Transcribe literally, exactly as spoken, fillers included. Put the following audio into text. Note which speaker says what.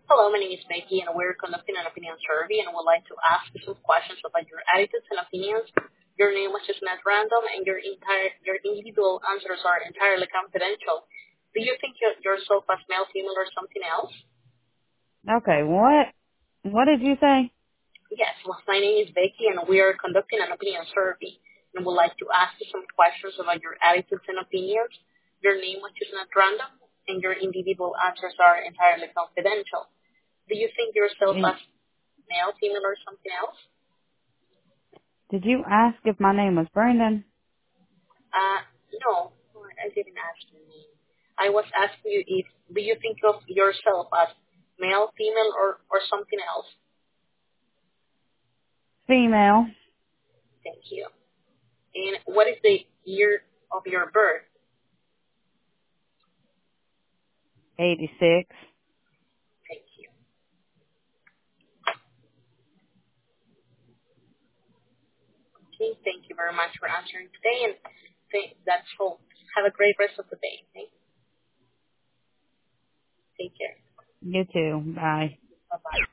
Speaker 1: Hello, my name is Becky, and we're conducting an opinion survey, and would like to ask you some questions about your attitudes and opinions. Your name was just not random, and your entire your individual answers are entirely confidential. Do you think you- yourself as male, female, or something else?
Speaker 2: Okay, what? What did you say?
Speaker 1: Yes, well, my name is Becky, and we are conducting an opinion survey, and would like to ask you some questions about your attitudes and opinions. Your name was just not random, and your individual answers are entirely confidential. Do you think yourself
Speaker 2: Y-
Speaker 1: as male, female, or something else?
Speaker 2: Did you ask if my name was Brandon?
Speaker 1: Uh, no, I didn't ask you. I was asking you if do you think of yourself as male, female, or or something else?
Speaker 2: Female.
Speaker 1: Thank you. And what is the year of your birth?
Speaker 2: eighty-six.
Speaker 1: Thank you. Okay, thank you very much for answering today, and th- that's all. Have a great rest of the day. Okay? Take care.
Speaker 2: You too. Bye.
Speaker 1: Bye bye.